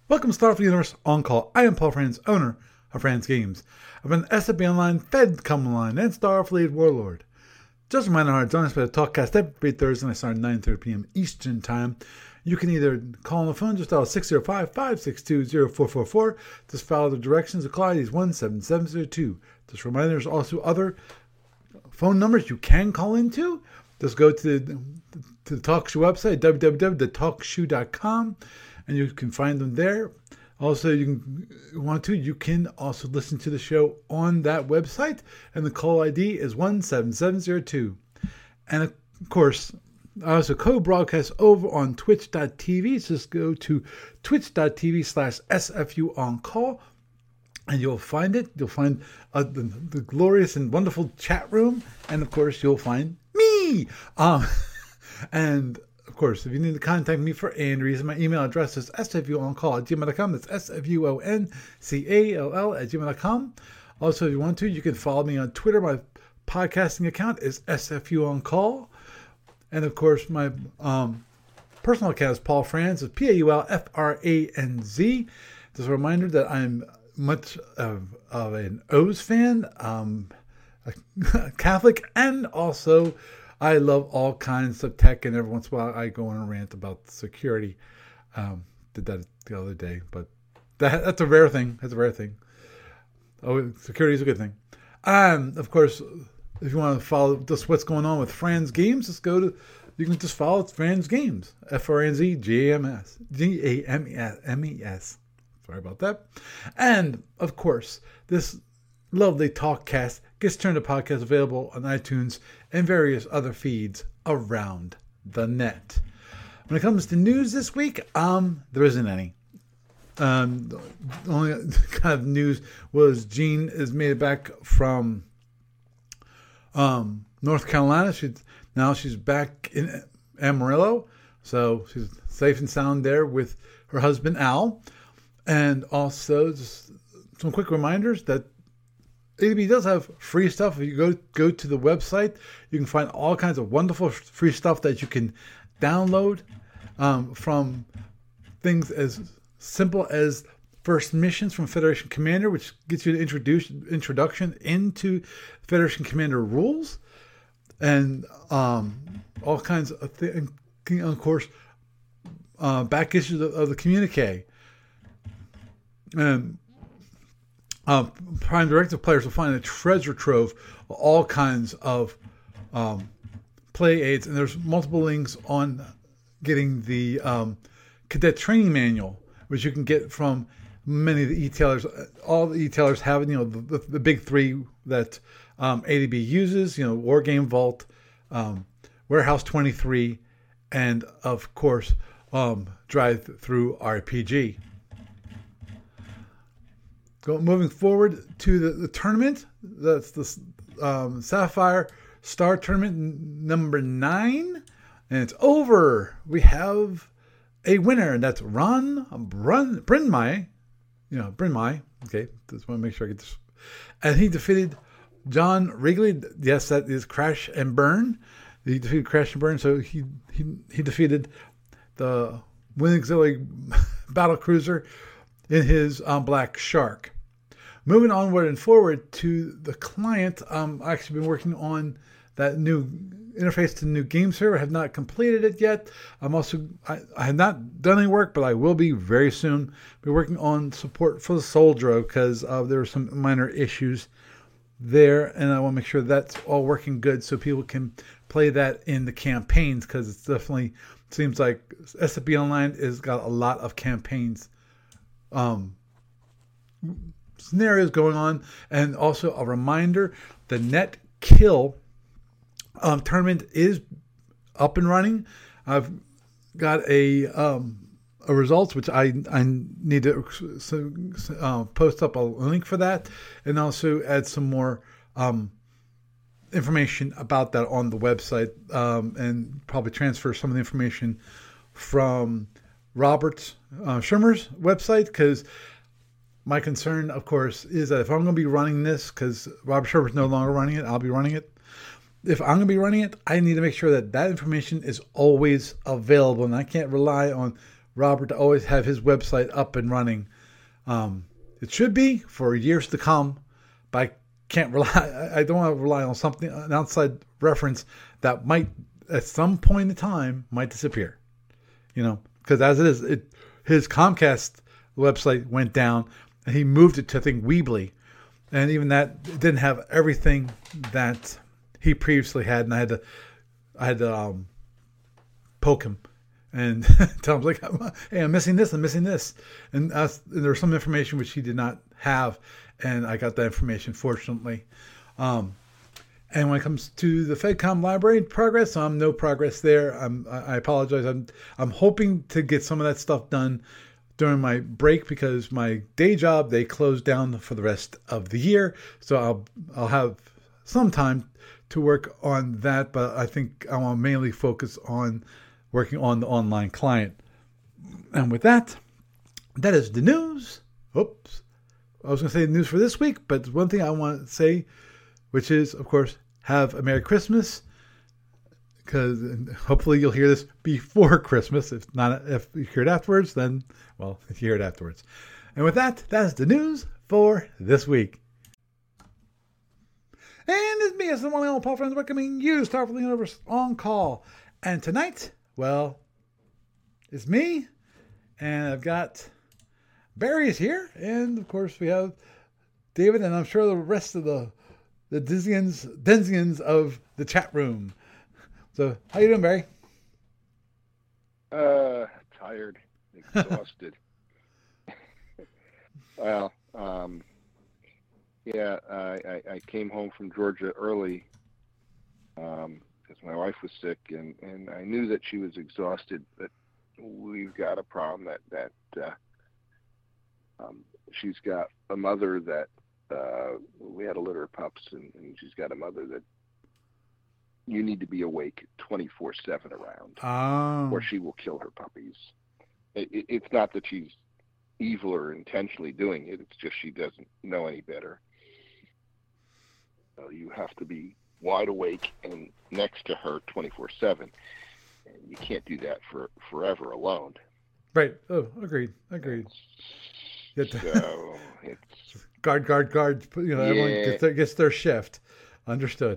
Welcome to Starfleet Universe On Call. I am Paul Franz, owner of Franz Games. I've been SFB Online, FedCom Online, and Starfleet Warlord. Just a reminder how to join us for the Talkcast every Thursday. I start at 9:30 p.m. Eastern Time. You can either call on the phone, just dial 605-562-0444. Just follow the directions. The call ID is 17702. Just a reminder, there's also other phone numbers you can call into. Just go to the Talk Show website, www.thetalkshow.com, and you can find them there. Also, you can also listen to the show on that website, and the call ID is 17702. And of course, I also co-broadcast over on twitch.tv. So just go to twitch.tv/SFUOnCall, and you'll find it. You'll find the glorious and wonderful chat room, and of course, you'll find me. And of course, if you need to contact me for any reason, my email address is sfuoncall@gmail.com. That's sfuoncall@gmail.com. Also, if you want to, you can follow me on Twitter. My podcasting account is sfuoncall. And of course, my personal account is Paul Franz. It's PaulFranz. Just a reminder that I'm much of an O's fan, a Catholic, and also I love all kinds of tech, and every once in a while I go on a rant about security. Did that the other day, but that's a rare thing. Oh, security is a good thing. Of course, if you want to follow just what's going on with Franz Games, you can just follow Franz Games. FRNZGAMS. GAMES. Sorry about that. And of course, this lovely Talkcast gets turned to podcast available on iTunes and various other feeds around the net. When it comes to news this week, there isn't any. The only kind of news was Jean has made it back from North Carolina. She's back in Amarillo, so she's safe and sound there with her husband Al. And also, just some quick reminders that ADB does have free stuff. If you go to the website, you can find all kinds of wonderful free stuff that you can download from things as simple as first missions from Federation Commander, which gets you an introduction into Federation Commander rules, and all kinds of things. Of course, back issues of the communique. And Prime Directive players will find a treasure trove of all kinds of play aids, and there's multiple links on getting the cadet training manual, which you can get from many of the e-tailers. All the e-tailers have, the big three that ADB uses, War Game Vault, Warehouse 23, and of course Drive Through RPG. Moving forward to the tournament, that's the Sapphire Star Tournament number 9, and it's over. We have a winner, and that's Ron Brynmai. Brynmai. Okay, just want to make sure I get this. And he defeated John Wrigley. Yes, that is Crash and Burn. He defeated Crash and Burn, so he defeated the Wind Auxiliary battle cruiser in his Black Shark. Moving onward and forward to the client, I've actually been working on that new interface to the new game server. I have not completed it yet. I have not done any work, but I will be very soon. Be working on support for the Soldro because there were some minor issues there, and I want to make sure that's all working good so people can play that in the campaigns, because it definitely seems like SFB Online has got a lot of campaigns scenarios going on. And also a reminder, the Net Kill tournament is up and running. I've got a results, which I need to post up a link for that, and also add some more information about that on the website, and probably transfer some of the information from Robert Shermer's website, because my concern, of course, is that if I'm going to be running this, because Robert Shermer's no longer running it, I'll be running it. If I'm going to be running it, I need to make sure that information is always available, and I can't rely on Robert to always have his website up and running. It should be for years to come, but I can't rely. I don't want to rely on something, an outside reference that might, at some point in time, might disappear. Because as it is, his Comcast website went down, and he moved it to, I think, Weebly, and even that didn't have everything that he previously had, and I had to poke him and tell him, like, hey, I'm missing this, and there was some information which he did not have, and I got that information, fortunately. And when it comes to the FedCom library progress, no progress there. I apologize. I'm hoping to get some of that stuff done during my break, because my day job, they closed down for the rest of the year, so I'll have some time to work on that, but I think I want to mainly focus on working on the online client. And with that is the news. Oops. I was going to say the news for this week, but one thing I want to say, which is, of course, have a Merry Christmas, because hopefully you'll hear this before Christmas. If you hear it afterwards, then, well, you hear it afterwards. And with that is the news for this week. And it's me, as the one and only Paul Friends, welcoming you, Star for the Universe On Call. And tonight, well, it's me, and I've got Barry is here, and of course we have David, and I'm sure the rest of the Denzians of the chat room. So, how you doing, Barry? Tired, exhausted. Well, yeah, I came home from Georgia early because my wife was sick, and I knew that she was exhausted. But we've got a problem that she's got a mother that we had a litter of pups, and she's got a mother that you need to be awake 24/7 around, or she will kill her puppies. It's not that she's evil or intentionally doing it. It's just she doesn't know any better. So you have to be wide awake and next to her 24/7. And you can't do that forever alone. Right. Oh, agreed. So it's guard. Everyone gets their shift. Understood.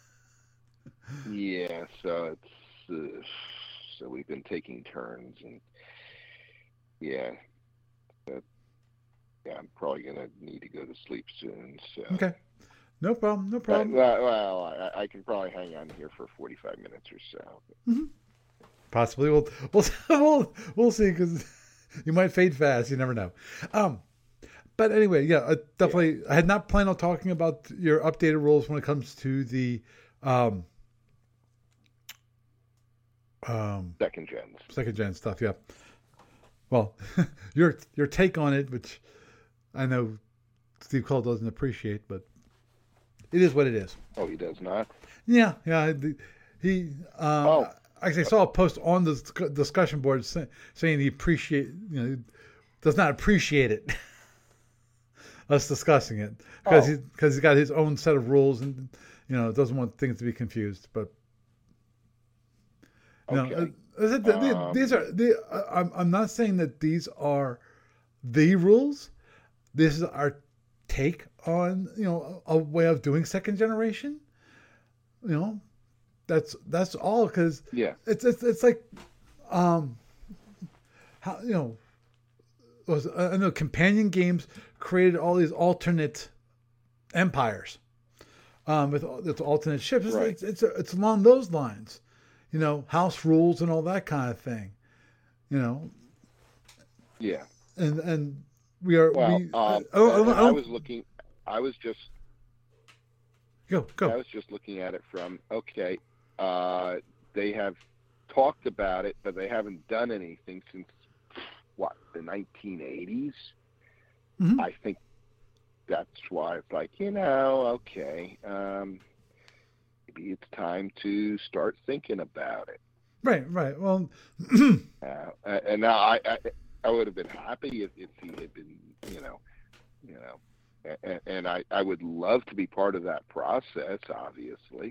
Yeah. So it's so we've been taking turns, and yeah. I'm probably gonna need to go to sleep soon. So okay, no problem. Well, I can probably hang on here for 45 minutes or so. Mm-hmm. Possibly, we'll see, because you might fade fast. You never know. But anyway, yeah, definitely. Yeah. I had not planned on talking about your updated rules when it comes to the second gen stuff. Yeah. Well, your take on it, which I know Steve Cole doesn't appreciate, but it is what it is. Oh, he does not? Yeah. He actually saw a post on the discussion board saying he does not appreciate it. Us discussing it, because he's got his own set of rules, and doesn't want things to be confused. But okay. These are I'm not saying that these are the rules. This is our take on a way of doing second generation. That's all, because it's like how I know companion games created all these alternate empires with alternate ships. Right. It's along those lines. House rules and all that kind of thing. Yeah. And we are. Well, I was looking. I was just. Go. I was just looking at it from they have talked about it, but they haven't done anything since the 1980s. Mm-hmm. I think that's why it's like okay. Maybe it's time to start thinking about it. Right. Well, and now I would have been happy if he had been, and I would love to be part of that process, obviously.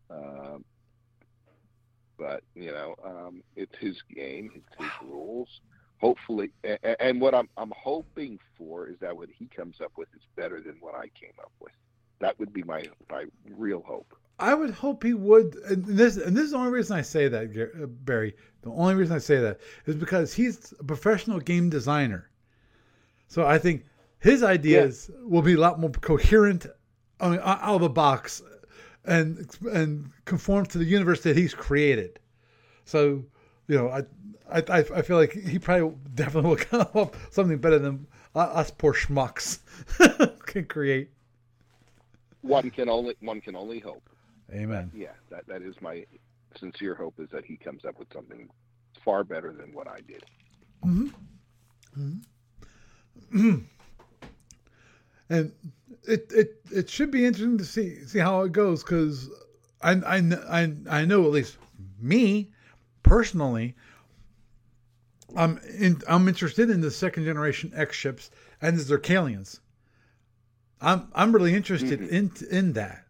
But it's his game, it's his rules. hopefully, and what I'm hoping for is that what he comes up with is better than what I came up with. That would be my real hope. I would hope he would, and this is the only reason I say that, Barry. The only reason I say that is because he's a professional game designer. So I think his ideas will be a lot more coherent, out of the box, and conform to the universe that he's created. So, I feel like he probably definitely will come up with something better than us poor schmucks can create. One can only hope. Amen. Yeah, that is my sincere hope, is that he comes up with something far better than what I did. Mm-hmm. Mm-hmm. And it should be interesting to see how it goes, because I know, at least me personally, I'm interested in the second generation X ships and the Zerkalians. I'm really interested in that.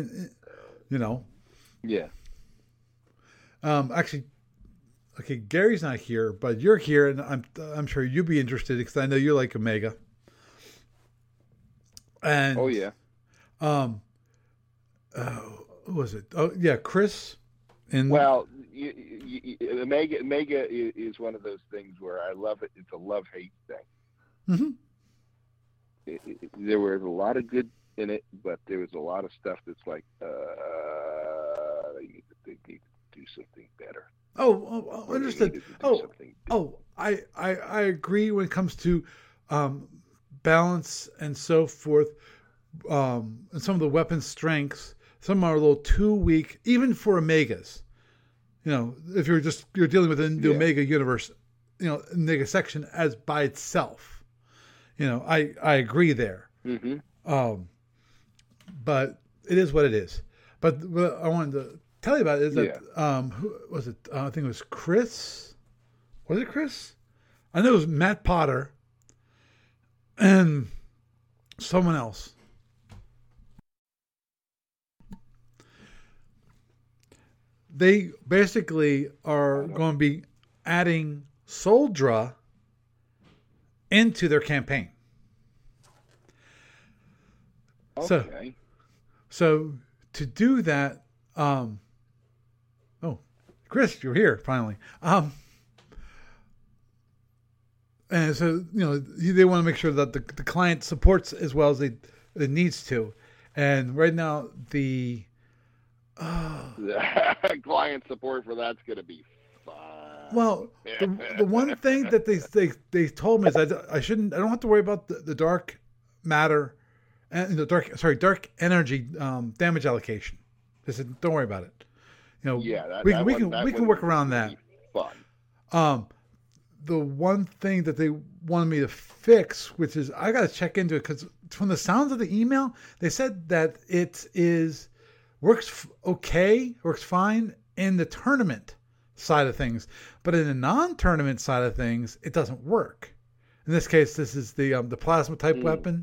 Yeah. Actually, okay, Gary's not here, but you're here, and I'm sure you'd be interested, because I know you like Omega. And oh yeah. Who was it? Oh yeah, Chris. Well, Omega is one of those things where I love it. It's a love-hate thing. Mm-hmm. There was a lot of good in it, but there was a lot of stuff that's like they need to do something better. Oh, understood. I agree when it comes to balance and so forth, and some of the weapon strengths. Some are a little too weak, even for Omegas. If you're dealing with the Omega universe, Omega section as by itself. I agree there. Mm-hmm. But it is what it is. But what I wanted to tell you about is that who was it? I think it was Chris. Was it Chris? I know it was Matt Potter and someone else. They basically are going to be adding Soldra into their campaign. Okay. So to do that, Chris, you're here finally. And so they want to make sure that the client supports as well as it needs to. And right now the client support for that's going to be fun. Well, the one thing that they told me is I don't have to worry about the dark matter and the dark energy damage allocation. They said, don't worry about it. We can work around that. Fun. The one thing that they wanted me to fix, which is I got to check into it, because from the sounds of the email, they said that it works fine in the tournament side of things, but in the non-tournament side of things, it doesn't work. In this case, this is the plasma type weapon.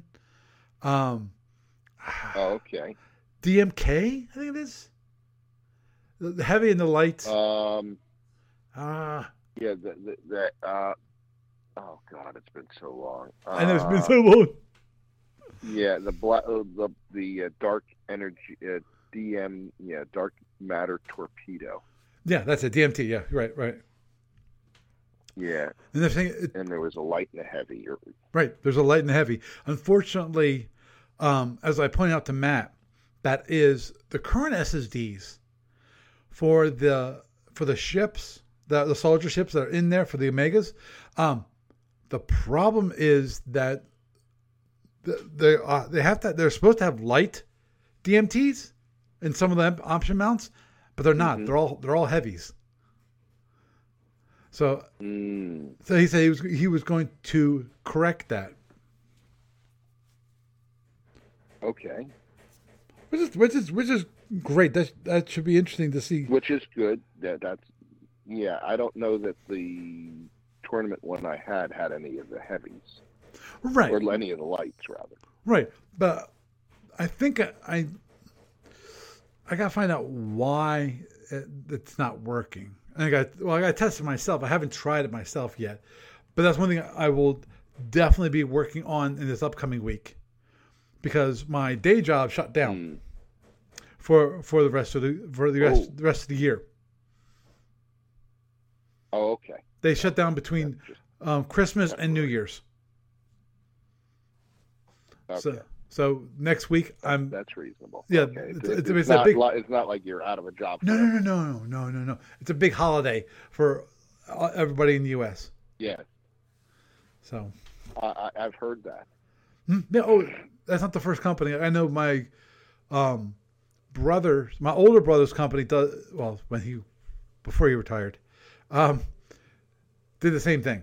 Okay. DMK, I think it is. The heavy and the light. Yeah. Oh God, it's been so long. I know it's been so long. Yeah, the dark energy DM. Yeah, dark matter torpedo. Yeah, that's a DMT. Yeah, right. Yeah. And they're saying and there was a light and a heavy. Right, there's a light and a heavy. Unfortunately, as I pointed out to Matt, that is the current SSDs for the ships, the soldier ships that are in there for the Omegas. The problem is that they're supposed to have light DMTs in some of the option mounts, but they're not. Mm-hmm. They're all heavies. So he said he was going to correct that. Okay. Which is great. That should be interesting to see. Which is good. That's I don't know that the tournament one I had any of the heavies. Right. Or any of the lights, rather. Right. But I think I got to find out why it's not working. I got to test it myself. I haven't tried it myself yet. But that's one thing I will definitely be working on in this upcoming week, because my day job shut down for the rest of the rest of the year. Oh, okay. They shut down between Christmas and New Year's. Okay. So next week that's reasonable. Yeah, okay. it's not like you're out of a job. No. It's a big holiday for everybody in the U.S. Yeah. So I've heard that. That's not the first company. I know my my older brother's company does, well, before he retired, did the same thing.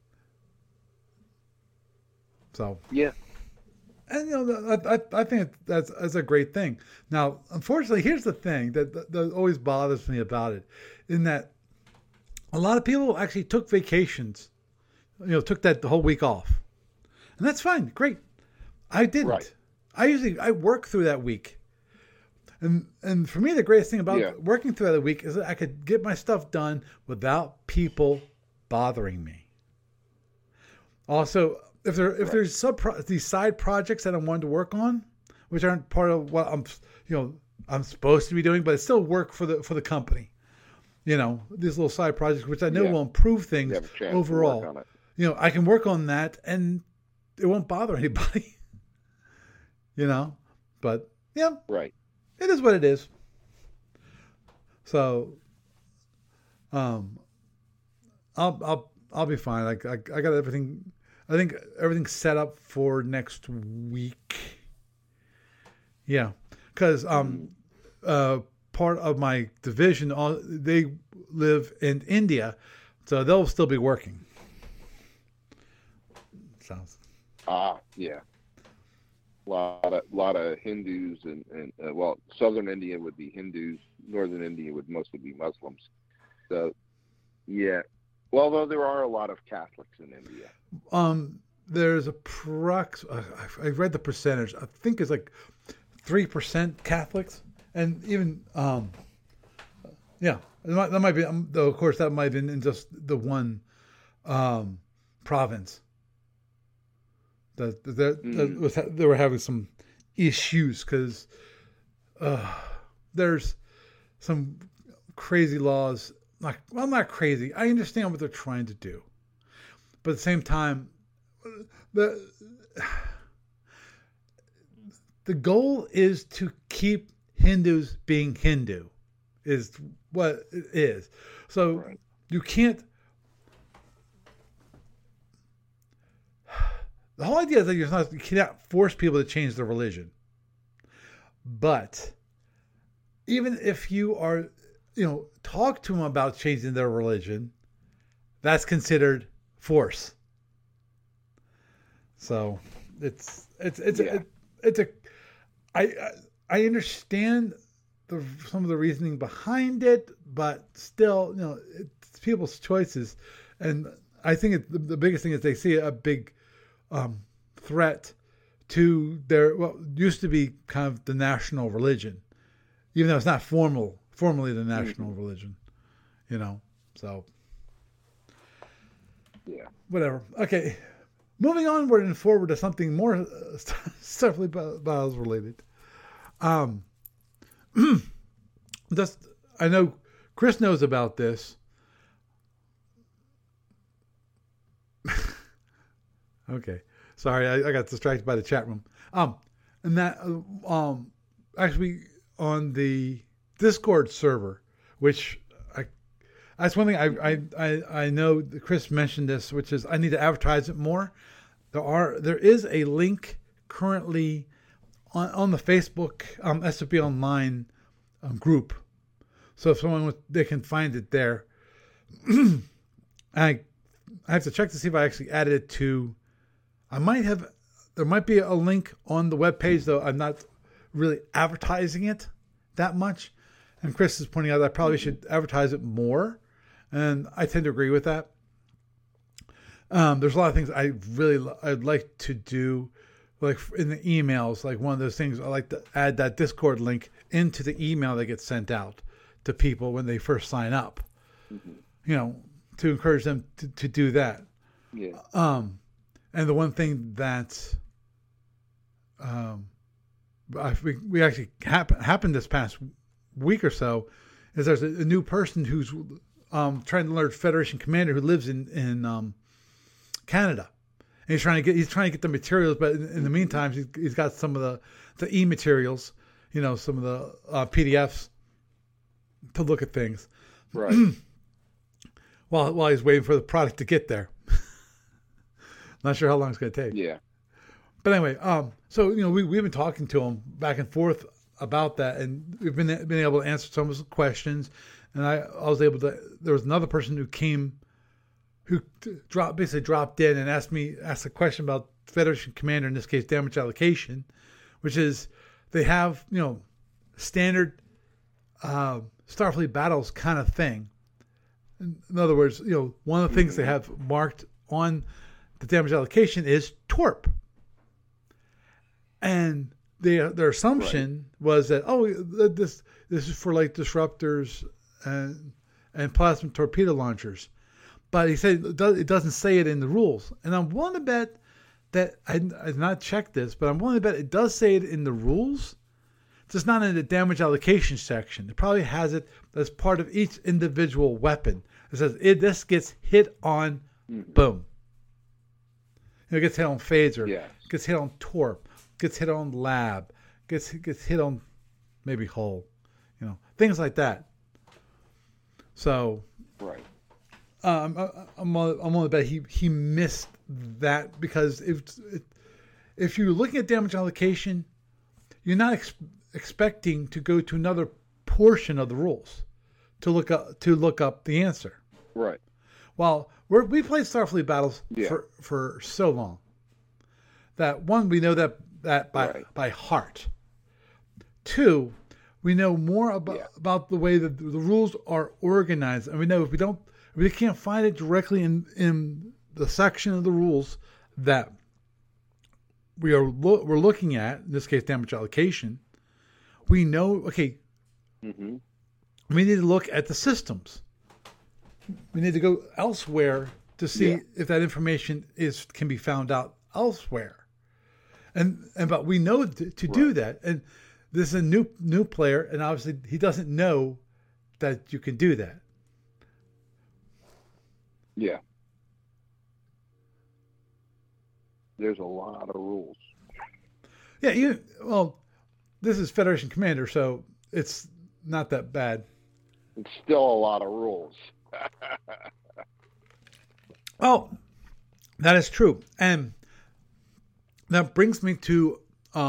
So yeah. And I think that's a great thing. Now, unfortunately, here's the thing that always bothers me about it, in that a lot of people actually took vacations, took that the whole week off, and that's fine, great. I didn't. Right. I work through that week, and for me, the greatest thing about working through that week is that I could get my stuff done without people bothering me. Also, if there's these side projects that I'm wanting to work on, which aren't part of what I'm supposed to be doing, but it's still work for the company. These little side projects, which I know will improve things overall. I can work on that and it won't bother anybody. But right. It is what it is. So, I'll be fine. I got everything. I think everything's set up for next week. Yeah, because part of my division, they live in India, so they'll still be working. Sounds. Yeah. A lot of Hindus and southern India would be Hindus, northern India would mostly be Muslims. So, yeah. Well, though there are a lot of Catholics in India. There's I read the percentage. I think it's like 3% Catholics, and even that might be. Though of course that might have been in just the one province. They were having some issues because there's some crazy laws. Not crazy. I understand what they're trying to do, but at the same time, the goal is to keep Hindus being Hindu, is what it is. So you can't. The whole idea is that you cannot force people to change their religion. But even if you are, talk to them about changing their religion, that's considered force. So I understand some of the reasoning behind it, but still, it's people's choices, and I think the biggest thing is they see a big threat to their used to be kind of the national religion, even though it's not formally the national religion, so whatever. Okay, moving onward and forward to something more separately Biles related. Just, I know Chris knows about this. Okay, sorry, I got distracted by the chat room. And that actually on the Discord server, which that's one thing I know that Chris mentioned this, which is I need to advertise it more. There is a link currently on the Facebook SFB Online group, so if someone they can find it there. I have to check to see if I actually added it to. There might be a link on the webpage, though I'm not really advertising it that much. And Chris is pointing out that I probably should advertise it more. And I tend to agree with that. There's a lot of things I'd like to do, like in the emails. Like one of those things, I like to add that Discord link into the email that gets sent out to people when they first sign up. To encourage them to do that. Yeah. And the one thing that we actually happened this past week or so is there's a new person who's trying to learn Federation Commander who lives in Canada. And he's trying to get the materials, but in the meantime, he's got some of the e-materials, some of the PDFs to look at things. Right. while he's waiting for the product to get there. Not sure how long it's going to take. Yeah. But anyway, so we've been talking to him back and forth about that, and we've been able to answer some of his questions. And I was able to. There was another person who basically dropped in and asked a question about Federation Commander, in this case damage allocation, which is they have standard Starfleet battles kind of thing. In other words, one of the things they have marked on the damage allocation is torp. And their assumption was that this is for like disruptors and plasma torpedo launchers, but he said it doesn't say it in the rules. And I'm willing to bet that I've not checked this, but I'm willing to bet it does say it in the rules. It's just not in the damage allocation section. It probably has it as part of each individual weapon. It says this gets hit on, boom. It gets hit on phaser. Gets hit on torp. Gets hit on lab. Gets hit on maybe hull. Things like that. So, right. I'm willing to bet he missed that, because if you're looking at damage allocation, you're not expecting to go to another portion of the rules to look up the answer. Right. Well, we played Starfleet battles for so long that, one, we know that by heart. Two, we know more about the way that the rules are organized, and we know if we can't find it directly in the section of the rules that we're looking at, in this case damage allocation, we know, okay, we need to look at the systems. We need to go elsewhere to see if that information can be found out elsewhere. But we know to do that. And this is a new player, and obviously he doesn't know that you can do that. Yeah. There's a lot of rules. Yeah, this is Federation Commander, so it's not that bad. It's still a lot of rules. Oh, that is true. And that brings me to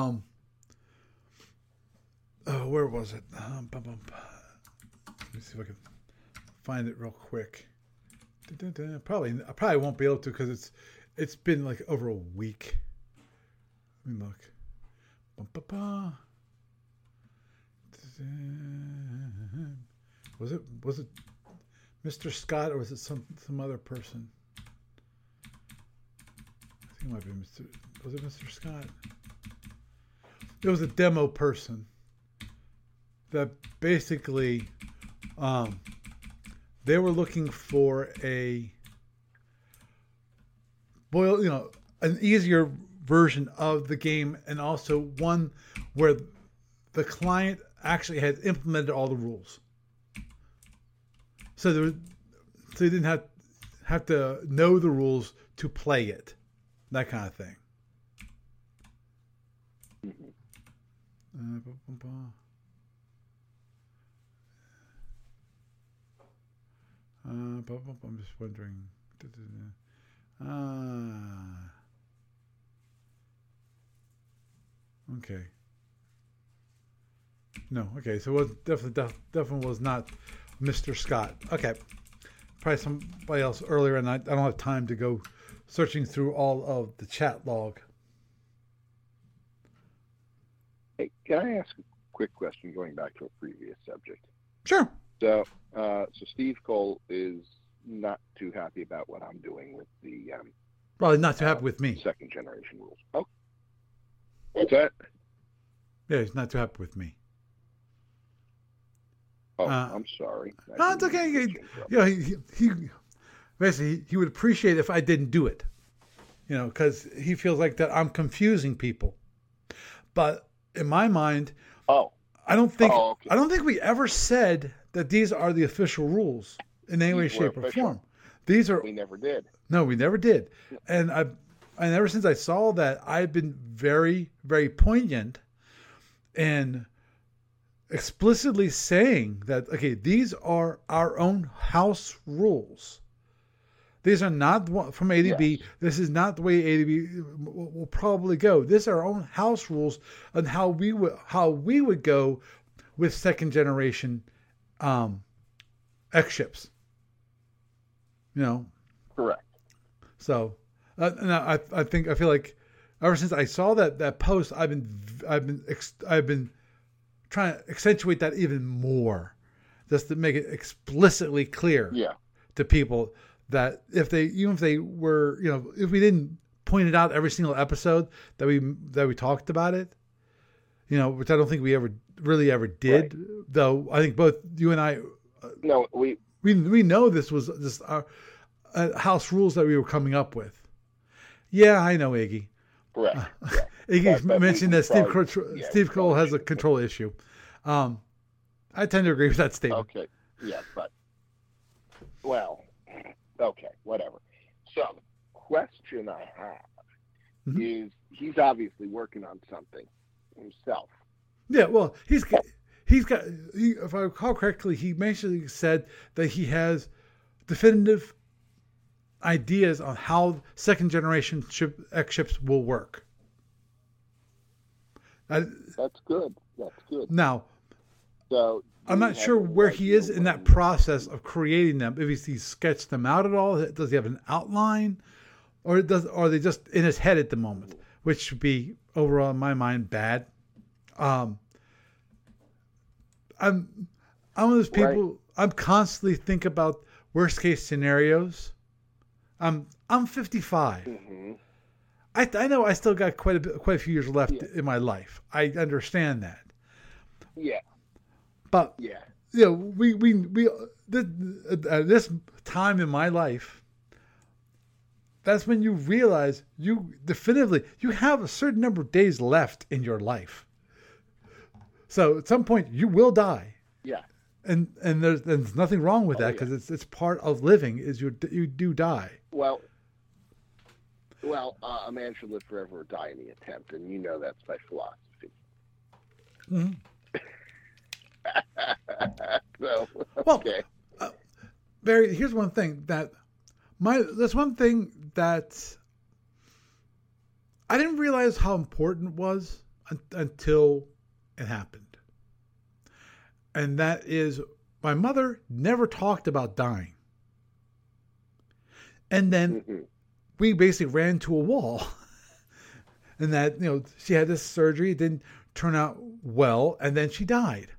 where was it? Let me see if I can find it real quick. I probably won't be able to, because it's been like over a week. Let me look. Was it Mr. Scott, or was it some other person? I think it might be was it Mr. Scott? It was a demo person that basically they were looking for an easier version of the game, and also one where the client actually had implemented all the rules. So you didn't have to know the rules to play it, that kind of thing. I'm just wondering. Okay. No. Okay. So it was definitely was not Mr. Scott. Okay. Probably somebody else earlier, and I don't have time to go searching through all of the chat log. Hey, can I ask a quick question going back to a previous subject? Sure. So Steve Cole is not too happy about what I'm doing with the probably not too happy with me. Second generation rules. Oh, what's that? Yeah, he's not too happy with me. Oh, I'm sorry. No, it's okay. basically he would appreciate if I didn't do it, because he feels like that I'm confusing people. But in my mind, I don't think we ever said that these are the official rules in any way, shape, or form. We never did. No, we never did. And ever since I saw that, I've been very, very poignant and explicitly saying that, okay, these are our own house rules. These are not from A to B. This is not the way A to B will probably go. These are our own house rules on how we would go with second generation X ships. Correct. So, and I feel like ever since I saw that post, I've been trying to accentuate that even more, just to make it explicitly clear to people that if they were, if we didn't point it out every single episode that we talked about it, which I don't think we ever did, right. Though I think both you and I, no, we know this was just our house rules that we were coming up with. Yeah, I know, Iggy. Correct. Iggy mentioned that Steve Cole has a control issue. I tend to agree with that statement. Okay. Yeah, but okay, whatever. So, question I have is he's obviously working on something himself. Yeah, well, he's got. If I recall correctly, he basically said that he has definitive ideas on how second generation X ships will work. That's good. Now, so I'm not sure where he is in that process of creating them. If he's sketched them out at all, does he have an outline, or are they just in his head at the moment, which would be overall in my mind bad. I'm one of those people. Right. I'm constantly think about worst case scenarios. I'm 55. Mm-hmm. I know I still got quite a few years left in my life. I understand that. Yeah. But we at this time in my life, that's when you realize you have a certain number of days left in your life. So at some point you will die. Yeah. And there's nothing wrong with that because it's part of living is you do die. Well, a man should live forever or die in the attempt, and that's my philosophy. Mm-hmm. So, okay. Well, Barry, here's one thing that's one thing that I didn't realize how important it was until it happened. And that is my mother never talked about dying. And then we basically ran to a wall. And that, she had this surgery, it didn't turn out well, and then she died.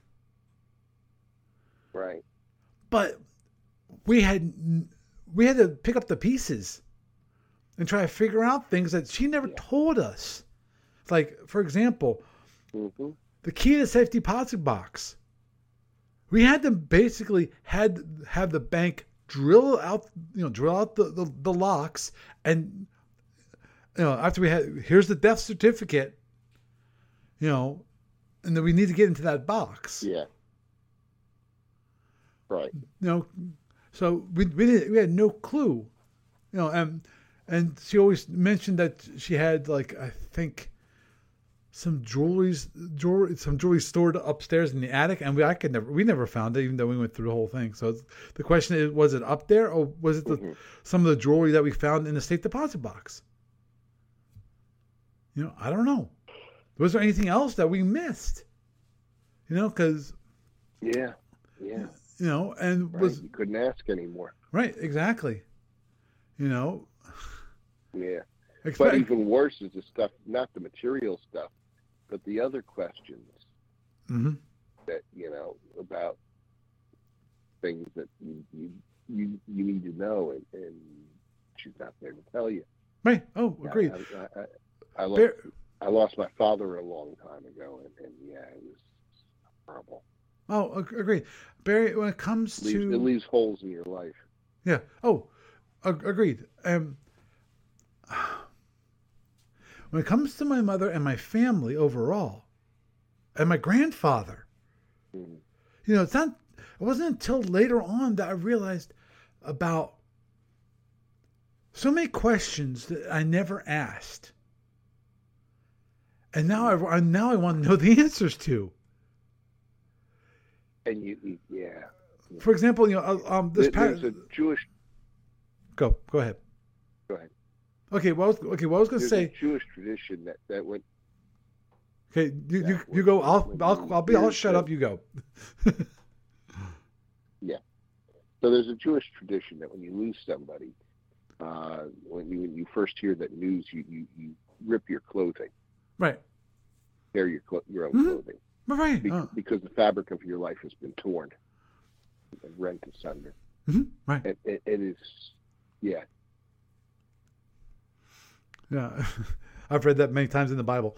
Right. But we had to pick up the pieces and try to figure out things that she never told us. Like, for example, the key to safety deposit box. We had to basically have the bank drill out the locks, and after here's the death certificate, and then we need to get into that box. Yeah. Right. So we had no clue, and she always mentioned that she had I think some jewelry stored upstairs in the attic, and we never found it, even though we went through the whole thing. So the question is, was it up there, or was it some of the jewelry that we found in the safe deposit box? I don't know. Was there anything else that we missed? Because and right. You couldn't ask anymore. Right, exactly. Yeah. But even worse is the stuff, not the material stuff, but the other questions that, about things that you need to know, and she's not there to tell you. Right. Oh, agreed. I lost my father a long time ago, and it was horrible. Oh, agreed. Barry, when it comes it leaves holes in your life. Yeah. Oh, agreed. When it comes to my mother and my family overall, and my grandfather, it wasn't until later on that I realized about so many questions that I never asked. And now I want to know the answers to. And yeah. For example, there's a Jewish. Go ahead. Go ahead. Okay. What I was going to say. A Jewish tradition that went. Okay, you go. I'll shut up. You go. Yeah. So there's a Jewish tradition that when you lose somebody, when you first hear that news, you rip your clothing. Right. Tear your own clothing. Right. Because the fabric of your life has been torn and rent asunder. Right. It is, yeah. Yeah. I've read that many times in the Bible.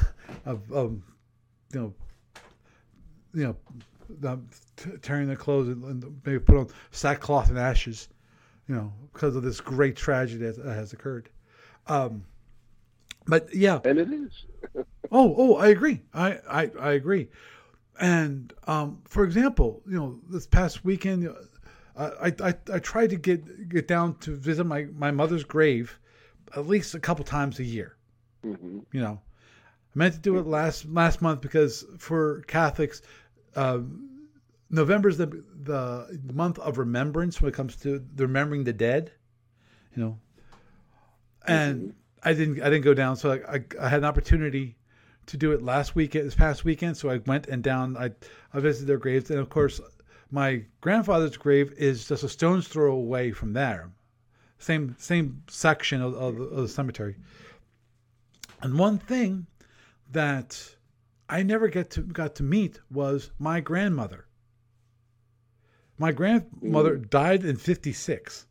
Tearing their clothes and maybe put on sackcloth and ashes, because of this great tragedy that has occurred. But yeah, and it is. I agree. I agree. And for example, this past weekend, I tried to get down to visit my mother's grave at least a couple times a year. I meant to do it last month because for Catholics, November's the month of remembrance when it comes to remembering the dead. And I didn't go down, so I had an opportunity to do it this past weekend. So I went and down. I visited their graves, and of course, my grandfather's grave is just a stone's throw away from there. Same section of the cemetery. And one thing that I never got to meet was my grandmother. My grandmother died in 1956.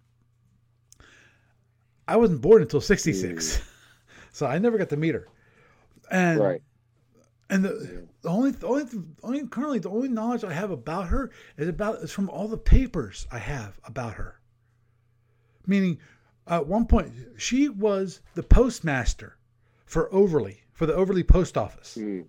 I wasn't born until 1966, so I never got to meet her. And right. And the only knowledge I have about her is from all the papers I have about her. Meaning, at one point, she was the postmaster for the Overley post office. And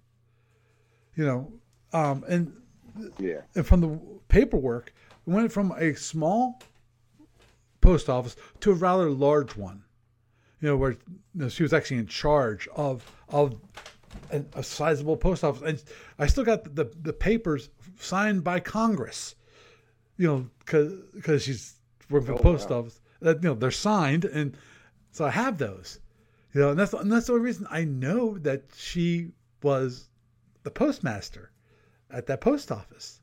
from the paperwork, it went from a small post office to a rather large one. Where she was actually in charge of a sizable post office, and I still got the papers signed by Congress. Because she's working for the post office. They're signed, and so I have those. And that's the only reason I know that she was the postmaster at that post office.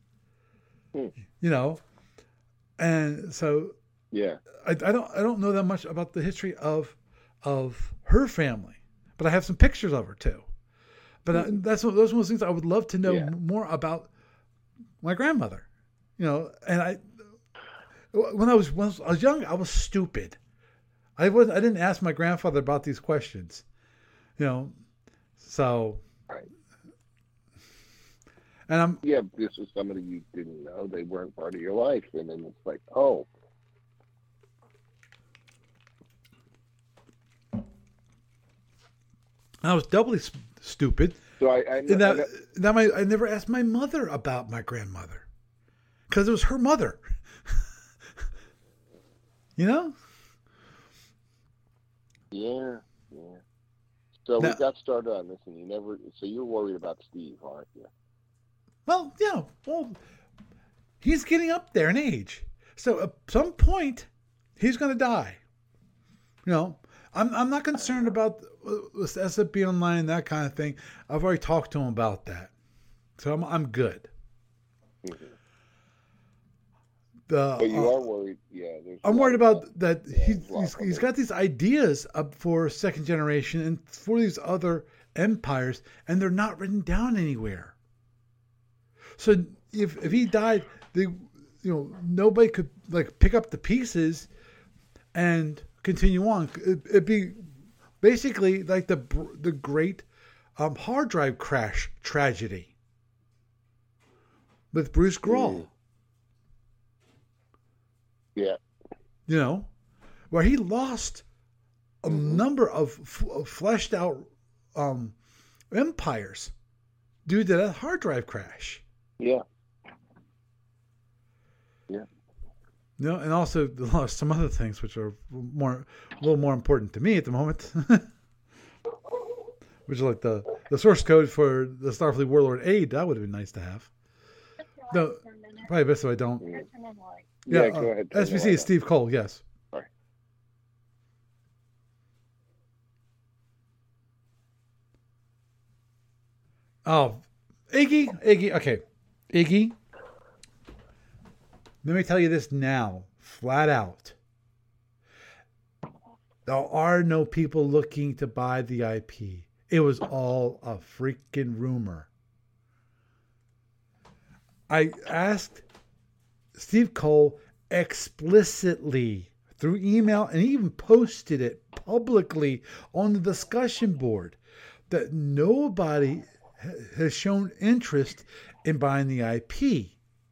And so yeah, I don't know that much about the history of her family, but I have some pictures of her too. But those are one of those things I would love to know more about my grandmother. And when I was young, I was stupid. I didn't ask my grandfather about these questions. So. Right. And this is somebody you didn't know. They weren't part of your life, and then it's like, oh. I was doubly stupid. So I never asked my mother about my grandmother because it was her mother. Yeah. So we got started on this, and you're worried about Steve, aren't you? Well, yeah. Well, he's getting up there in age, so at some point he's going to die. I'm not concerned about this SFB online, that kind of thing. I've already talked to him about that, so I'm good. But you are worried, yeah. I'm worried about that. He's got these ideas up for second generation and for these other empires, and they're not written down anywhere. So if he died, nobody could pick up the pieces and continue on. It'd be basically like the great hard drive crash tragedy with Bruce Grohl. Yeah. where he lost a number of fleshed out empires due to that hard drive crash. Yeah. Yeah. You know, and also lost some other things which are a little more important to me at the moment. Which is like the source code for the Starfleet Warlord aid. That would have been nice to have. No, probably best if I don't. Yeah, go ahead. SVC is Steve Cole, yes. Sorry. Oh, Iggy, okay. Iggy, let me tell you this now, flat out. There are no people looking to buy the IP. It was all a freaking rumor. I asked Steve Cole explicitly through email and he even posted it publicly on the discussion board that nobody has shown interest in buying the IP.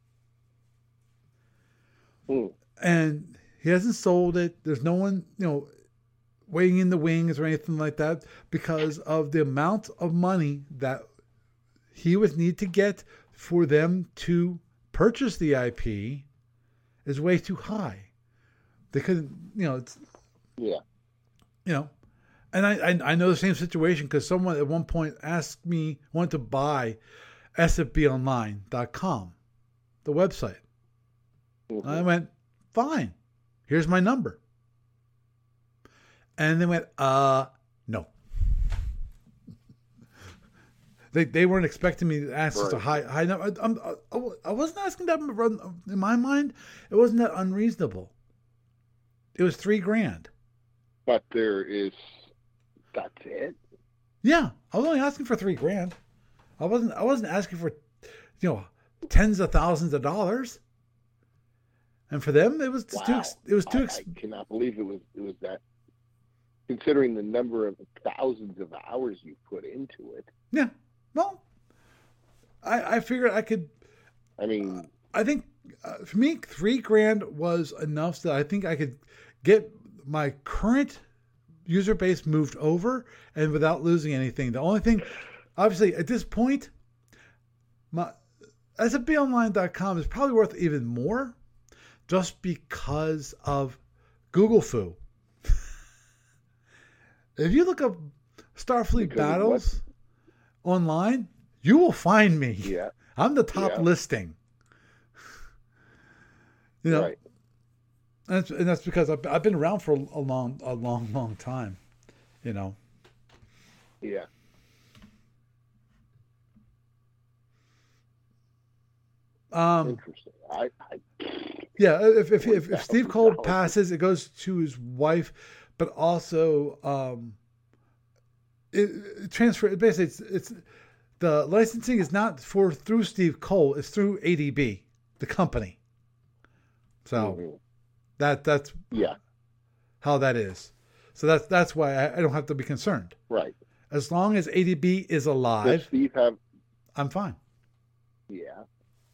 And he hasn't sold it. There's no one, waiting in the wings or anything like that because of the amount of money that he would need to get for them to purchase the IP is way too high. They couldn't, it's... Yeah. And I know the same situation because someone at one point asked me, wanted to buy sfbonline.com, the website. Mm-hmm. I went, fine, here's my number. And they went, no. They weren't expecting me to ask such a high number. I wasn't asking that in my mind. It wasn't that unreasonable. It was $3,000. But that's it. Yeah, I was only asking for $3,000. I wasn't asking for, tens of thousands of dollars. And for them, it was too. I cannot believe it was that. Considering the number of thousands of hours you put into it. Yeah. Well, I figured I could. I mean, I think for me, $3,000 was enough so that I think I could get my current user base moved over and without losing anything. The only thing, obviously, at this point, my sfbonline.com is probably worth even more just because of Google Foo. If you look up Starfleet battles online, you will find me. Yeah. I'm the top listing. Right. And that's because I've been around for a long time. Yeah. Interesting. Yeah. If Steve Cole passes, it goes to his wife. But also, it transfer. Basically, it's the licensing is not through Steve Cole. It's through ADB, the company. So that's how that is. So that's why I don't have to be concerned. Right. As long as ADB is alive, does Steve have? I'm fine. Yeah.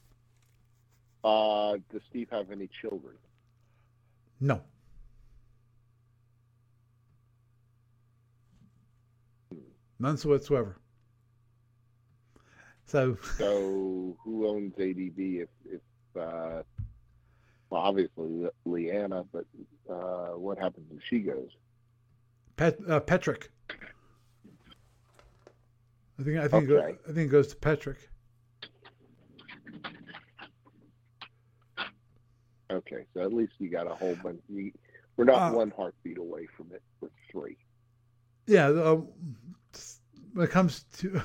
Does Steve have any children? No. None whatsoever. So who owns ADB if well, obviously Leanna, but what happens if she goes? Petrick. I think it goes to Petrick. Okay, so at least you got a whole bunch. We're not one heartbeat away from it. We're three. Yeah, when it comes to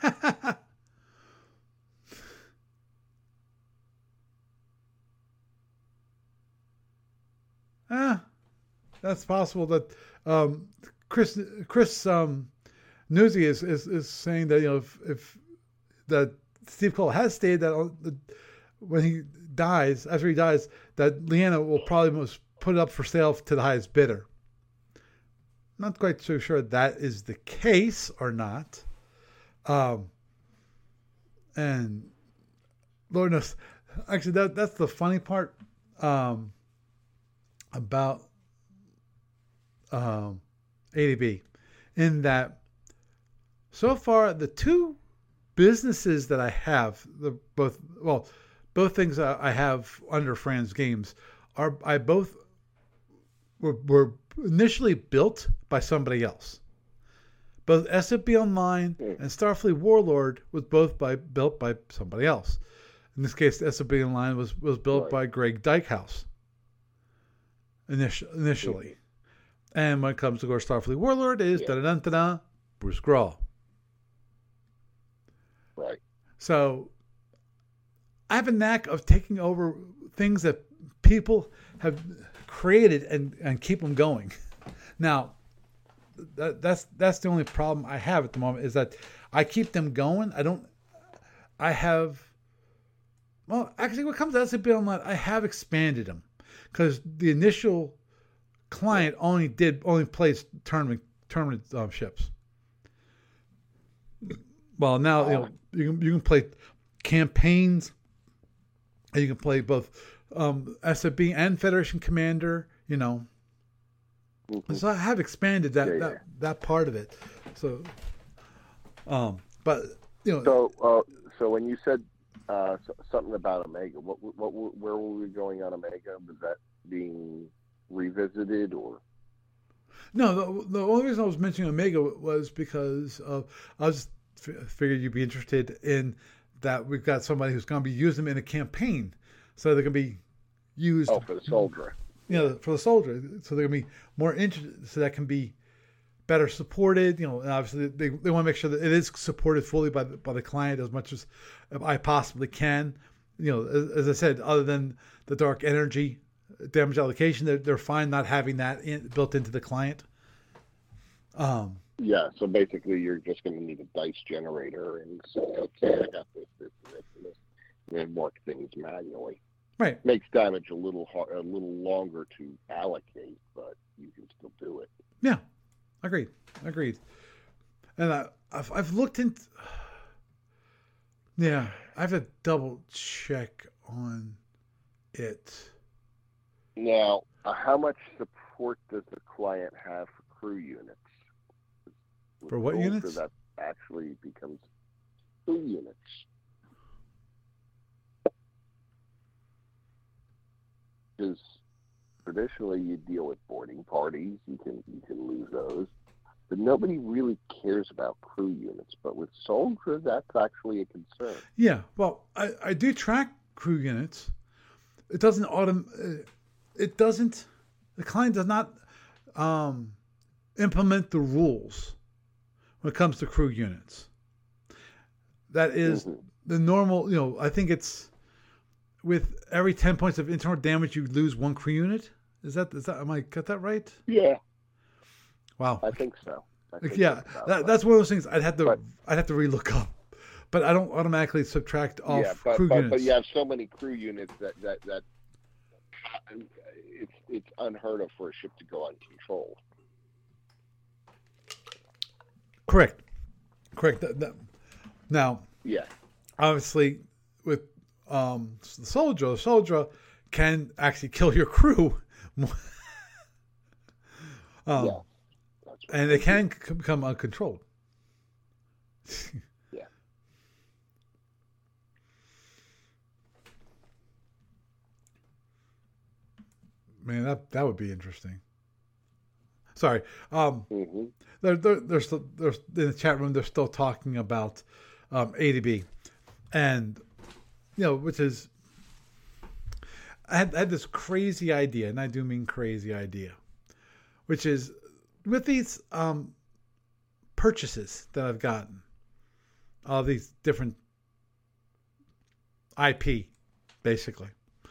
that's possible that Chris Newsy is saying that if that Steve Cole has stated that when he dies, after he dies, that Leanna will probably most put it up for sale to the highest bidder. Not quite so sure that is the case or not. And Lord knows, actually that's the funny part about ADB, in that so far the two businesses that I have, both things that I have under Franz Games both were initially built by somebody else. Both SFB Online and Starfleet Warlord was both built by somebody else. In this case, SFB Online was built by Greg Dykhouse initially. And when it comes to Starfleet Warlord, is Bruce Grawl. Right. So I have a knack of taking over things that people have created and keep them going. Now, that's the only problem I have at the moment, is that I keep them going. Actually, when it comes to SFB Online, I have expanded them, because the initial client only plays tournament ships. Well, now you can play campaigns, and you can play both SFB and Federation Commander. So I have expanded that part of it. So, but So when you said something about Omega, where were we going on Omega? Was that being revisited, or? No, the only reason I was mentioning Omega was because I just figured you'd be interested in that. We've got somebody who's going to be using them in a campaign, so they're going to be used. Oh, for the soldier. For the soldier, so they're going to be more interested, so that can be better supported. And obviously they want to make sure that it is supported fully by the client as much as I possibly can. As I said, other than the dark energy damage allocation, they're fine not having that built into the client. Yeah, so basically you're just going to need a dice generator and say, okay, I got this, and work things manually. Right. Makes damage a little longer to allocate, but you can still do it. Yeah, agreed. And I've looked into. Yeah, I have to double check on it. Now, how much support does the client have for crew units? For what units? That actually becomes crew units. Because traditionally you deal with boarding parties, you can lose those, but nobody really cares about crew units. But with Soldier, that's actually a concern. Yeah, well, I do track crew units. It doesn't the client does not implement the rules when it comes to crew units. That is the normal. I think it's. With every 10 points of internal damage, you lose one crew unit. Is that? Am I got that right? Yeah. Wow. I think so. That's one of those things I'd have to relook up. But I don't automatically subtract off crew units. But you have so many crew units that it's unheard of for a ship to go uncontrolled. Correct. Now. Yeah. Obviously, with the soldier can actually kill your crew. And they can become uncontrolled. Yeah. Man, that would be interesting. Sorry. They're still in the chat room. They're still talking about ADB, and which is, I had this crazy idea, and I do mean crazy idea, which is with these purchases that I've gotten, all these different IP, basically,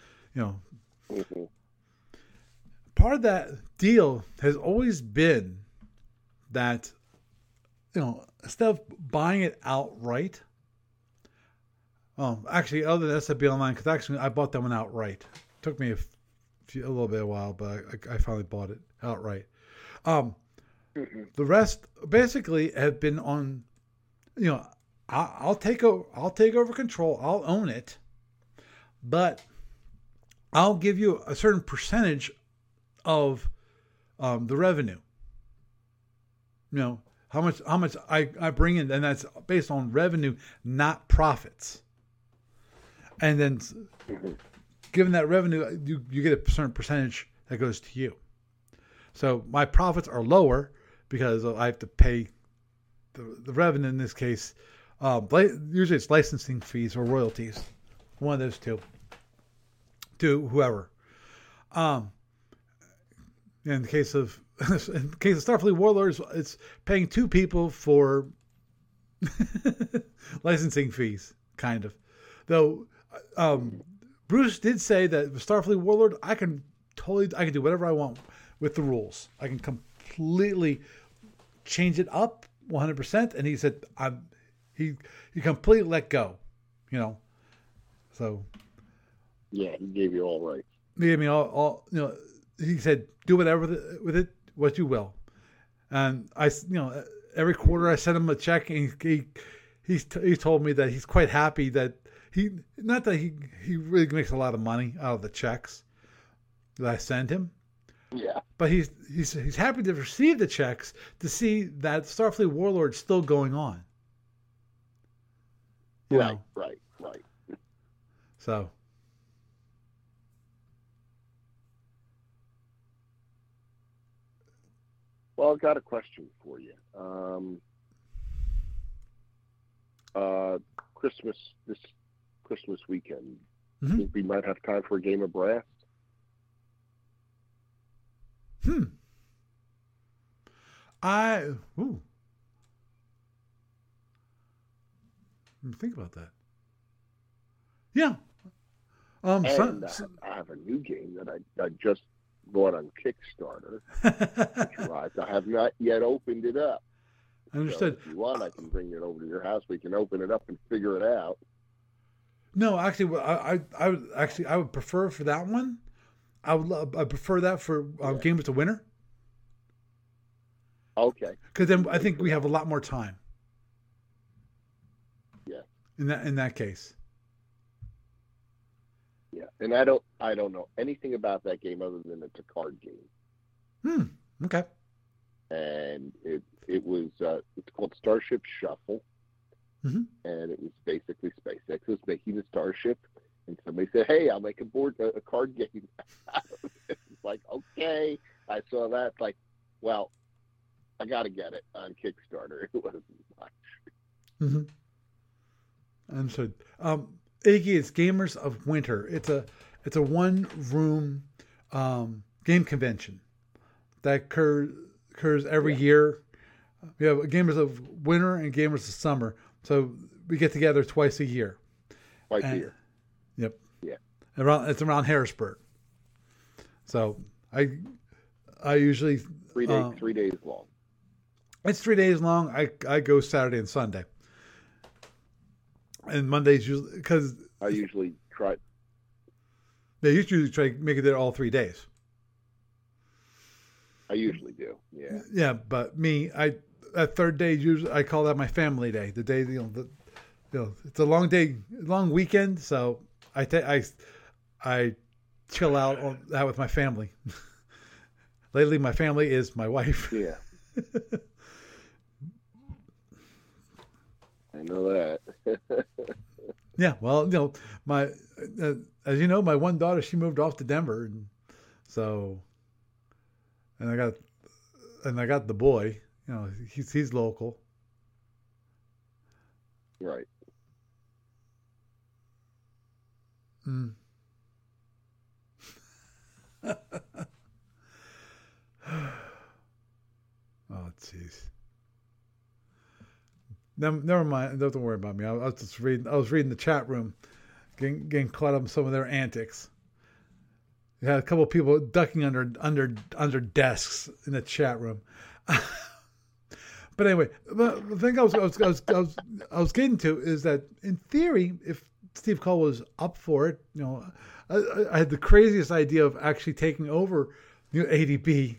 part of that deal has always been that, instead of buying it outright. Actually, other than SFB Online, because actually I bought that one outright. It took me a little bit of a while, but I finally bought it outright. The rest basically have been on, I'll take over control. I'll own it, but I'll give you a certain percentage of the revenue. how much I bring in, and that's based on revenue, not profits. And then, given that revenue, you get a certain percentage that goes to you. So my profits are lower because I have to pay the revenue in this case. Usually it's licensing fees or royalties, one of those two, to whoever. In the case of Starfleet Warlords, it's paying two people for licensing fees, kind of. Though Bruce did say that with Starfleet Warlord, I can do whatever I want with the rules. I can completely change it up 100%. And he said he completely let go, So yeah, he gave you all rights. He gave me all. He said, do whatever with it, what you will. And I, every quarter I sent him a check, and he told me that he's quite happy that he really makes a lot of money out of the checks that I send him. Yeah. But he's happy to receive the checks to see that Starfleet Warlord's still going on. Right. So. Well, I've got a question for you. This Christmas weekend, Mm-hmm. think we might have time for a game of brass? Think about that. Yeah. I have a new game that I just bought on Kickstarter. Which I have not yet opened it up. Understood. So if you want, I can bring it over to your house. We can open it up and figure it out. No, actually, I would prefer for that one. I prefer that for Game with the Winner. Okay. Because then I think we have a lot more time. Yeah. In that case. Yeah, and I don't know anything about that game other than it's a card game. Okay. And it was it's called Starship Shuffle, and it was basically SpaceX was making a starship, and somebody said, "Hey, I'll make a card game out of it." It's like, okay, I saw that. It's like, well, I got to get it on Kickstarter. It wasn't much. And so, Iggy, it's Gamers of Winter. It's a one-room game convention that occurs every year. We have Gamers of Winter and Gamers of Summer, so we get together twice a year. Twice a year. Yep. Yeah. It's around Harrisburg. So I usually 3 days. 3 days long. It's 3 days long. I go Saturday and Sunday. And Mondays usually because I usually try. They usually try to make it there all 3 days. I usually do. Yeah. Yeah, but me, that third day usually I call that my family day. The day it's a long day, long weekend, so I chill out on that with my family. Lately, my family is my wife. Yeah. I know that. Yeah, well, my as you know, my one daughter, she moved off to Denver, and so, and I got the boy. He's local. Right. Oh, jeez. Never mind. Don't worry about me. I was just reading. I was reading the chat room, getting caught up in some of their antics. We had a couple of people ducking under desks in the chat room. But anyway, the thing I was getting to is that in theory, if Steve Cole was up for it, I had the craziest idea of actually taking over, ADB,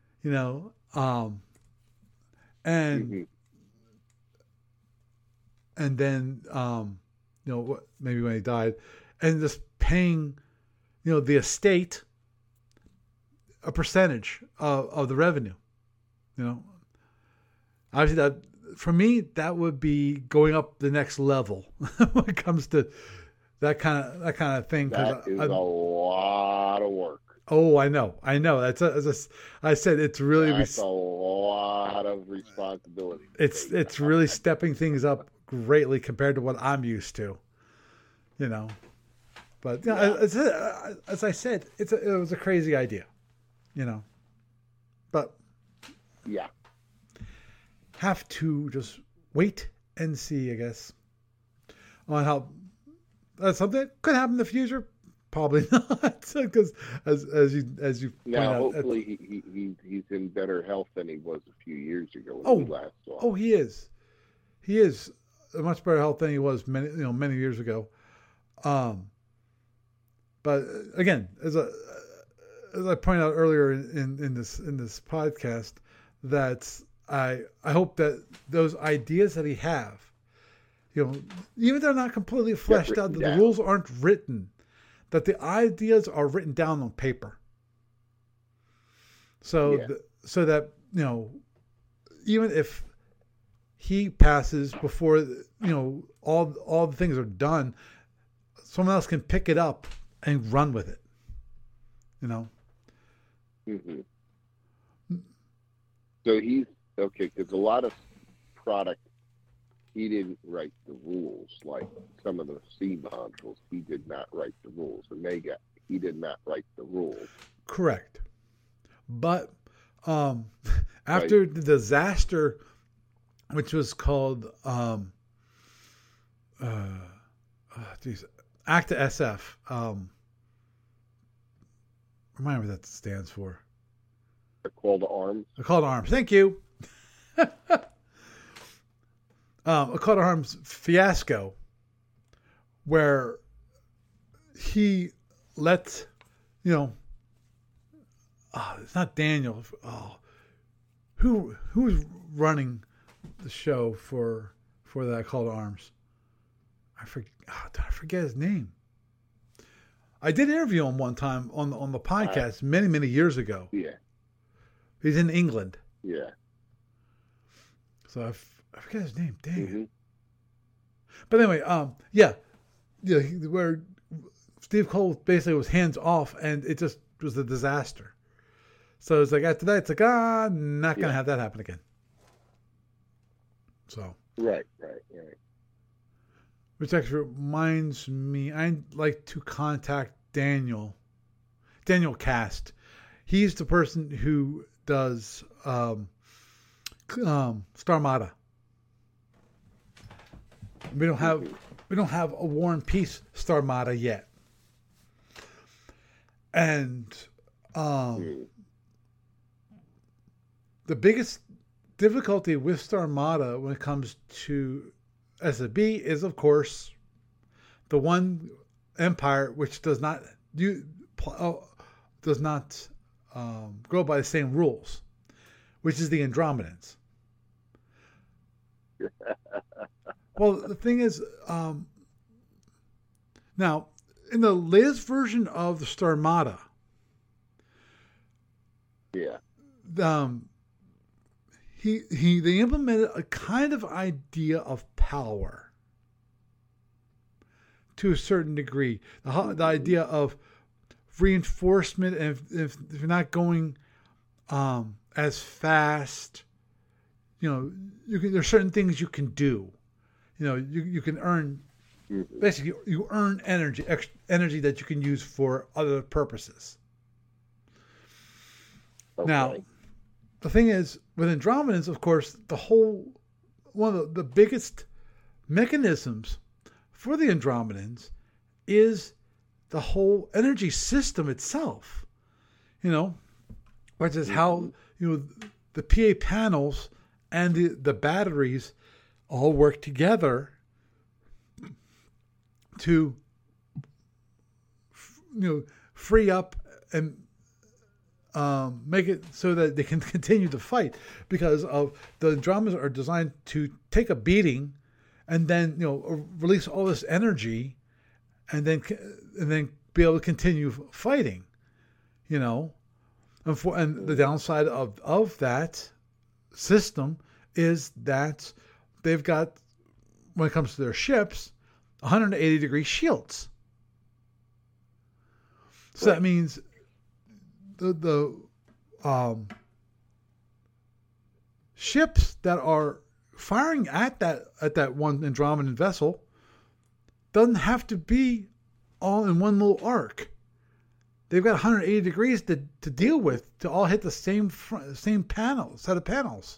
and then, maybe when he died, and just paying, the estate a percentage of the revenue, Obviously, that for me, that would be going up the next level when it comes to that kind of thing. That is a lot of work. Oh, I know. That's I said it's really that's a lot of responsibility. It's really stepping things up greatly compared to what I'm used to. You know, but as I said, it was a crazy idea. You know, but yeah, have to just wait and see, I guess, on how that's something that could happen in the future. Probably not, because as you now out, hopefully he's in better health than he was a few years ago when we last saw him. Oh, he is in much better health than he was many years ago. But again, as I pointed out earlier in this podcast, that I hope that those ideas that he have, even if they're not completely fleshed out, that the rules aren't written, that the ideas are written down on paper. So that even if he passes before all the things are done, someone else can pick it up and run with it. Mm-hmm. So he's okay, because a lot of product he didn't write the rules. Like some of the C modules, he did not write the rules. Omega, he did not write the rules. Correct. But after the disaster, which was called ACTA SF. Remind me what that stands for. A call to arms. A call to arms. Thank you. A call to arms fiasco, where he let it's not Daniel. Who was running the show for that call to arms? I forget his name. I did interview him one time on the podcast many years ago. Yeah. He's in England. Yeah. So I forget his name. Dang mm-hmm. it. But anyway, where Steve Cole basically was hands off, and it just was a disaster. So it's like after that, it's like not gonna have that happen again. So right. Which actually reminds me, I'd like to contact Daniel Cast. He's the person who does Starmada. We don't have a War and Peace Starmada yet, and the biggest difficulty with Starmada when it comes to SFB is, of course, the one empire which does not go by the same rules, which is the Andromedans. Well, the thing is, now in the latest version of the Starmada, they implemented a kind of idea of power to a certain degree. The idea of reinforcement, and if you're not going as fast, there's certain things you can do. You can earn, basically you earn energy that you can use for other purposes. Okay. Now, the thing is, with Andromedans, of course, one of the biggest mechanisms for the Andromedans is the whole energy system itself. Which is how the PA panels and the batteries all work together to free up and make it so that they can continue to fight, because of the Andromedans are designed to take a beating and then release all this energy and then be able to continue fighting, and the downside of that system is that they've got, when it comes to their ships, 180-degree shields. So that means the ships that are firing at that one Andromedan vessel doesn't have to be all in one little arc. They've got 180 degrees to deal with to all hit the same set of panels.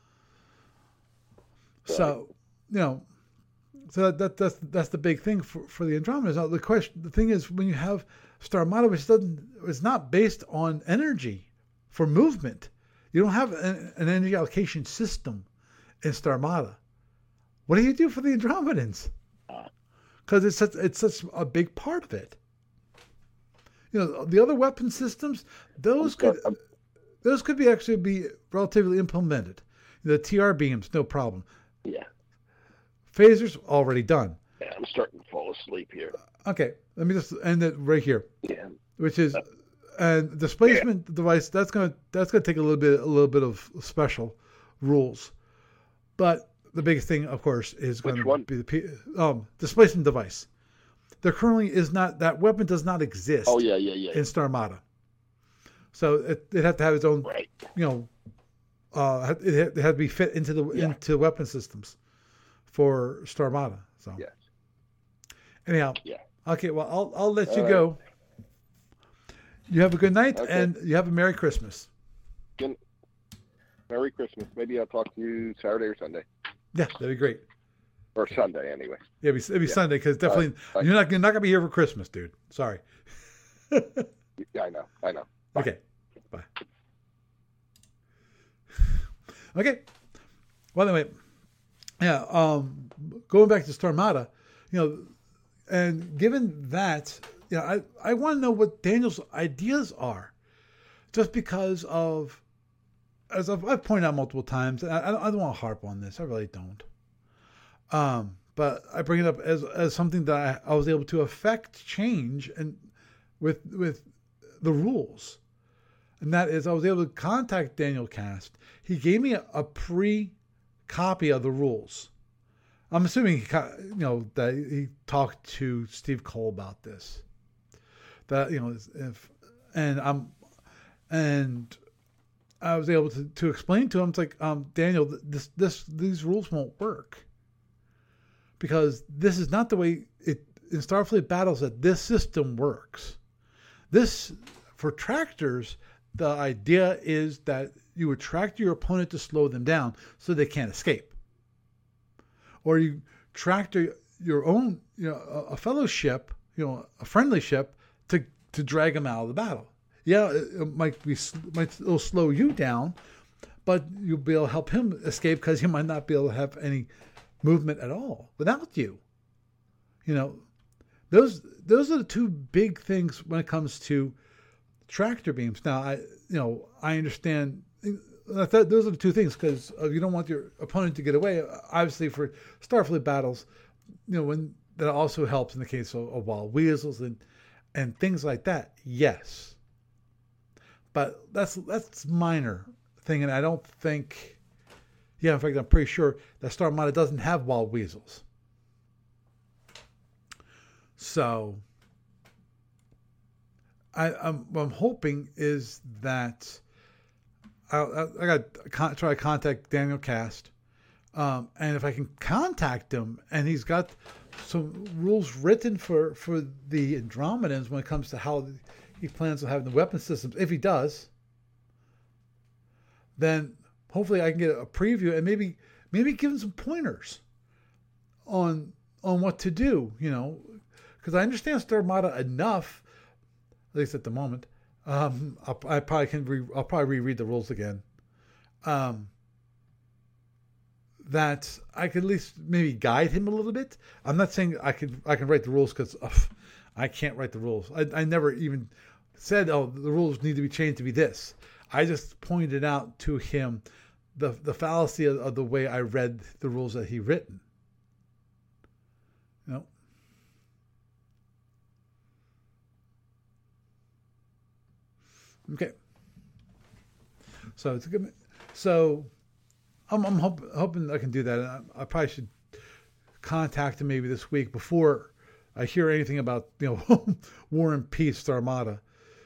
Right. So, so that's the big thing for the Andromedas. Now the thing is, when you have Star Armada, which is not based on energy for movement, you don't have an energy allocation system in Star Armada. What do you do for the Andromedans? Because it's such a big part of it. The other weapon systems, those could actually be relatively implemented. The TR beams, no problem. Yeah. Phasers already done. Yeah, I'm starting to fall asleep here. Okay, let me just end it right here. Yeah. Which is, and displacement device. That's gonna take a little bit of special rules, but the biggest thing, of course, is going to be the displacement device. There currently is not, that weapon does not exist. Oh yeah. In Star Armada. So it had to have its own, right. It had to be fit into weapon systems for Star Armada. So yes. Anyhow. Yeah. Okay. Well, I'll let you go. You have a good night, and you have a Merry Christmas. Merry Christmas. Maybe I'll talk to you Saturday or Sunday. Yeah, that'd be great. Or Sunday, anyway. Yeah, it'd be Sunday, because definitely you're not gonna be here for Christmas, dude. Sorry. Yeah, I know. Bye. Okay. Bye. Okay. Well, anyway, yeah. Going back to Star Armada, and given that, I want to know what Daniel's ideas are, just because of, as I've pointed out multiple times, and I don't want to harp on this. I really don't. But I bring it up as something that I was able to affect change and with the rules. And that is, I was able to contact Daniel Cast. He gave me a pre-copy of the rules. I'm assuming that he talked to Steve Cole about this. That and I was able to explain to him. It's like, Daniel, these rules won't work, because this is not the way in Starfleet battles that this system works. This, for tractors, the idea is that you would tractor your opponent to slow them down so they can't escape. Or you tractor your own, a fellow ship, a friendly ship, to drag them out of the battle. Yeah, it'll slow you down, but you'll be able to help him escape, because he might not be able to have any movement at all without you. Those are the two big things when it comes to tractor beams. Now, I understand. I thought those are the two things, because you don't want your opponent to get away. Obviously, for Starfleet battles, when that also helps in the case of wild weasels and things like that. Yes, but that's minor thing, and I don't think. Yeah, in fact, I'm pretty sure that Star Armada doesn't have wild weasels. So, what I'm hoping is that I got to try to contact Daniel Cast, and if I can contact him, and he's got some rules written for the Andromedans when it comes to how he plans on having the weapon systems, if he does, then hopefully I can get a preview and maybe give him some pointers on what to do, because I understand Star Armada enough, at least at the moment. I'll probably reread the rules again. That I could at least maybe guide him a little bit. I'm not saying I can write the rules, because I can't write the rules. I never even said, the rules need to be changed to be this. I just pointed out to him the fallacy of the way I read the rules that he written. Okay. So it's good. So I'm hoping I can do that. I probably should contact him maybe this week before I hear anything about War and Peace Armada,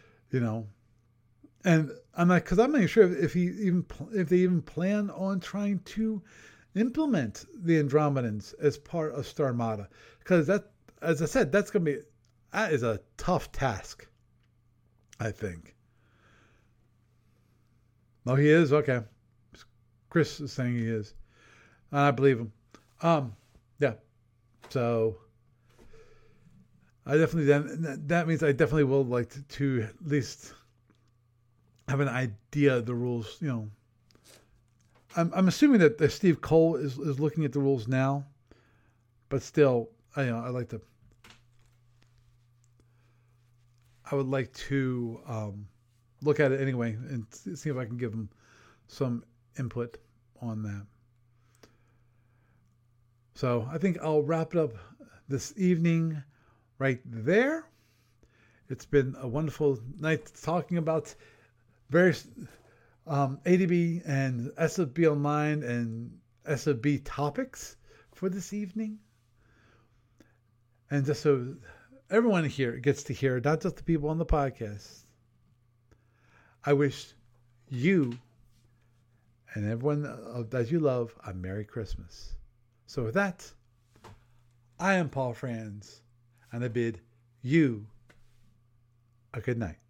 and I'm not even sure if they even plan on trying to implement the Andromedans as part of Star Armada, because that, as I said, that is a tough task, I think. Oh, he is? Okay. Chris is saying he is. I believe him. Yeah. So I that means I definitely will like to at least have an idea of the rules. I'm assuming that Steve Cole is looking at the rules now, but still, I would like to look at it anyway and see if I can give him some input on that. So I think I'll wrap it up this evening right there. It's been a wonderful night talking about various ADB and SFB Online and SFB topics for this evening. And just so everyone here gets to hear, not just the people on the podcast, I wish you and everyone that you love a Merry Christmas. So with that, I am Paul Franz, and I bid you a good night.